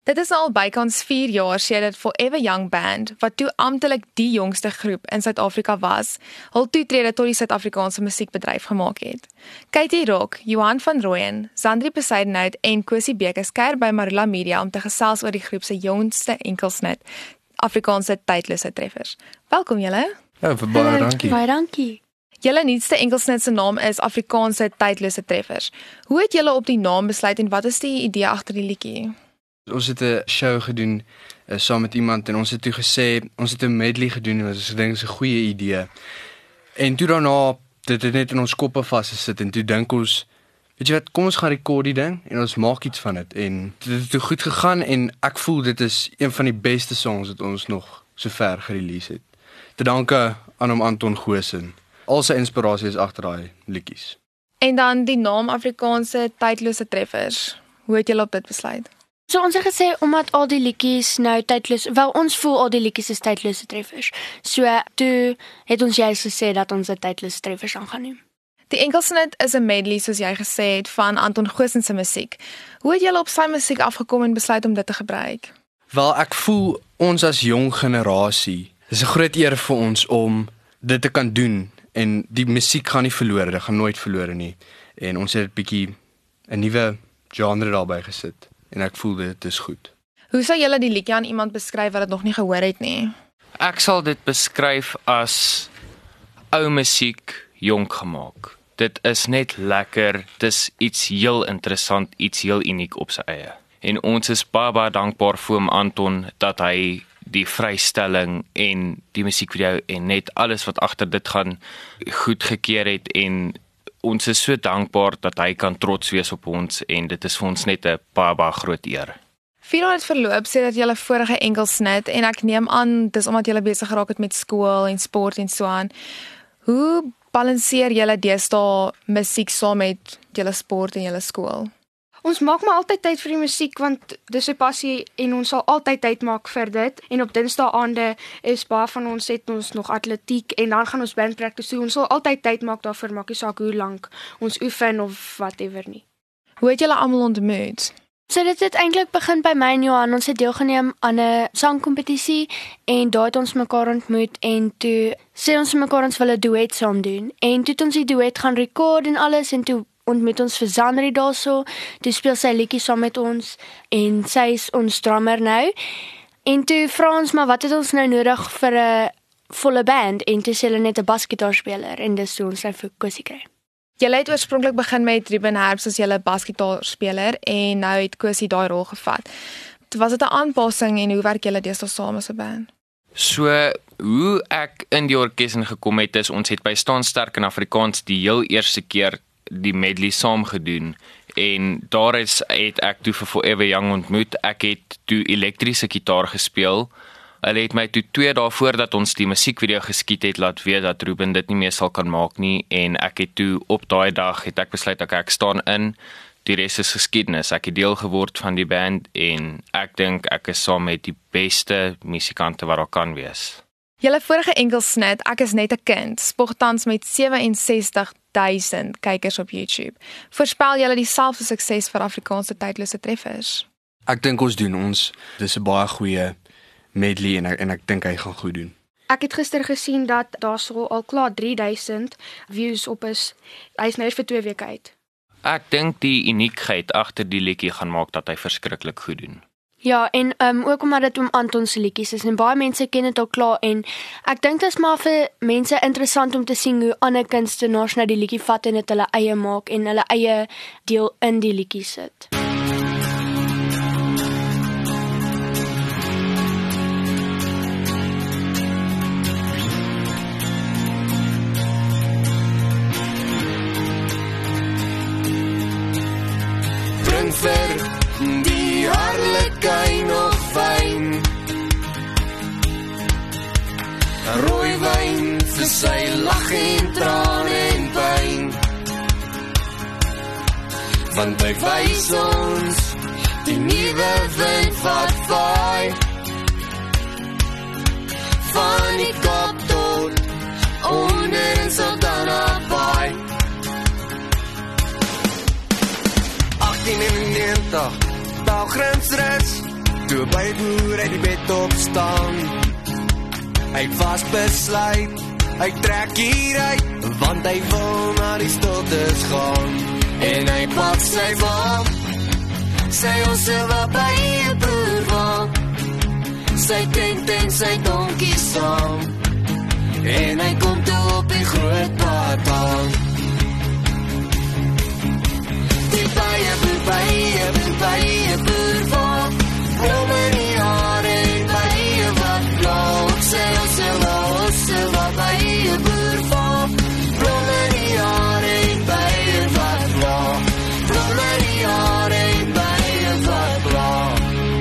Dit is al bykans 4 jaar sedert Forever Young Band, wat toe amptelik die jongste groep in Suid-Afrika was, hul toetrede tot die Suid-Afrikaanse musiekbedryf gemaak het. Katie Rock, Johan van Rooyen, Zandri Besuidenhout en Kosie Bekes kuier by Marula Media om te gesels oor die groep se jongste enkelsnit, Afrikaanse tydlose treffers. Welkom julle. Ja, baie dankie. Baie dankie. Julle nuutste enkelsnit se naam is Afrikaanse tydlose treffers. Hoe het julle op die naam besluit en wat is die idee agter die liedjie? Ons het 'n show gedoen saam met iemand en ons het toe gesê, ons het 'n medley gedoen en ons dink dit is 'n goeie idee. En toe daarna, dit het net in ons koppe vasgesit en toe dink ons, weet jy wat, kom ons gaan rekord die ding en ons maak iets van dit. En dit het toe goed gegaan en ek voel dit is een van die beste songs wat ons nog sover gerelease het. Te danke aan hom Anton Goosen. Al sy inspirasie is agter daai liedjies. En dan die naam Afrikaanse tydlose treffers. Hoe het julle op dit besluit? So ons het gesê, omdat al die liedjies nou tydloos, wel ons voel al die liedjies is tydlose treffers. So toe het ons juist gesê dat ons dit tydlose treffers gaan noem. Die enkelsnit is 'n medley soos jy gesê het van Anton Goosen se musiek. Hoe het julle op sy musiek afgekom en besluit om dit te gebruik? Wel, ek voel ons as jong generasie, dis 'n groot eer vir ons om dit te kan doen en die musiek gaan nie verlore, dit gaan nooit verlore nie. En ons het 'n bietjie 'n nuwe genre daarbey gesit. En ek voel dit is goed. Hoe sou julle die liedjie aan iemand beskryf wat dit nog nie gehoor het nie? Ek sal dit beskryf as ou musiek jonk gemaak. Dit is net lekker, dis iets heel interessant, iets heel uniek op sy eie. En ons is baie dankbaar vir hom Anton dat hy die vrystelling en die musiekvideo en net alles wat agter dit gaan goedgekeur het en ons is so dankbaar dat hy kan trots wees op ons en dit is vir ons net 'n baie groot eer. 4 jaar het verloop sedert julle vorige enkelsnit en ek neem aan dis omdat julle besig geraak het met skool en sport en so aan. Hoe balanseer julle deesdae musiek saam met julle sport en julle skool? Ons maak maar altyd tyd vir die musiek want dis 'n passie en ons sal altyd tyd maak vir dit. En op Dinsdae-aande is baie van ons het ons nog atletiek en dan gaan ons bandpractice toe. Ons sal altyd tyd maak daarvoor, maak nie saak hoe lank ons oefen of whatever nie. Hoe het julle almal ontmoet? So dit het eintlik begin by my en Johan. Ons het deelgeneem aan 'n sangkompetisie en daar het ons mekaar ontmoet en toe sê ons mekaar ons wil 'n duet saam doen. En toe het ons die duet gaan rekord en alles en toe ontmoet ons vir Zandri daarso. Toe speel sy liedjies saam met ons en sy is ons drummer nou. En toe vra ons maar wat het ons nou nodig vir 'n volle band en toe sê hulle net 'n basgitaarspeler en dis toe ons nou vir Kosie kry. Julle het oorspronklik begin met Ruben Herbst as julle basgitaarspeler en nou het Kosie daai rol gevat. Was dit 'n aanpassing en hoe werk julle deesdae saam as 'n band? So, hoe ek in die orkes ingekom het is, ons het by Staan Sterk in Afrikaans die heel eerste keer die medley saam gedoen en daar het ek toe vir Forever Young ontmoet. Ek het toe elektriese gitaar gespeel. Hulle het my toe 2 dae voordat ons die musiekvideo geskiet het laat weet dat Ruben dit nie meer sal kan maak nie en ek het toe op daai dag het ek besluit ek staan in. Die res is geskiedenis. Ek het deel geword van die band en ek dink ek is saam met die beste musikante wat daar kan wees. Julle vorige enkelsnit, Ek is net 'n kind, spog tans met 67.000 kykers op YouTube. Voorspel julle dieselfde sukses vir Afrikaanse tydlose treffers? Ek dink ons doen ons. Dis 'n baie goeie medley en ek dink hy gaan goed doen. Ek het gister gesien dat daar sou al klaar 3000 views op is. Hy's nou vir 2 weke uit. Ek dink die uniekheid agter die liedjie gaan maak dat hy verskriklik goed doen. Ja, en ook omdat dit om Anton se liedjies is en baie mense ken dit al klaar en ek dink dit is maar vir mense interessant om te sien hoe ander kunstenaars nou die liedjie vat en dit hulle eie maak en hulle eie deel in die liedjie sit. Bring vir die harlekyn nog wyn, rooiwyn vir sy lag en traan en pyn, want hy wys ons die nuwe wind wat vaai, van die Kaap tot onder in Saldanha Baai. 1891, Bouwgrensrits, toe by boer uit die bed opstaan. Hy het vasbesluit, hy trek hieruit, want hy wil na die stiltes gaan. En hy pak sy wap, sy osse wat by die boer waak, sy tent en sy donkie saam, en hy kom toe op die groot pad aan. Die baie boer waak, blom in die haar en baie wat blok, sy osse wat by die boer waak, blom in die haar en baie wat blok, blom in die haar en baie wat blok.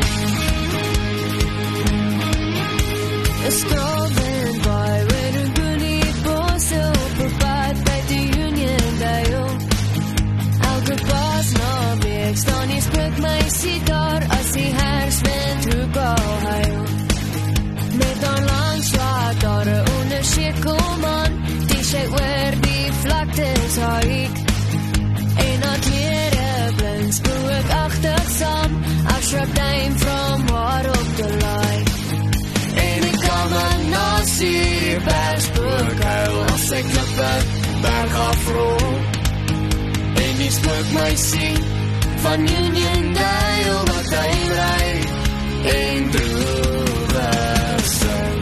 A strolling by with a goodie bosse op 'n pad by die Union Dale. Elke pas na week staan die sprik my sitaar as die herfstwind hoek al huil. Met dan langs wat daar 'n ondersjekelman, die sy oor die vlaktes haik. En na klere blind spoel ek agtersaam, afshrap time from what op the line. En ek kan my nasie perspook huil, as ek klippe berg afrol. En die spook my sien, van Union Dale wat hy ry, en droewig sing.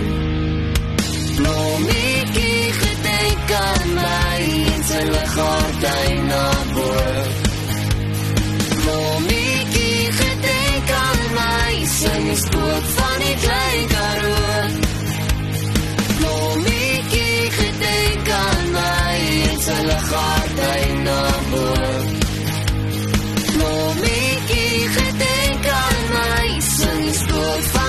Blommetjie gedenk aan my, en sy liggardyn na boord. Blommetjie gedenk aan my, sing die spook van die klein Karoo. Blommetjie gedenk aan my, en sy liggardyn na boord. Blommetjie gedenk aan my, sing die spook van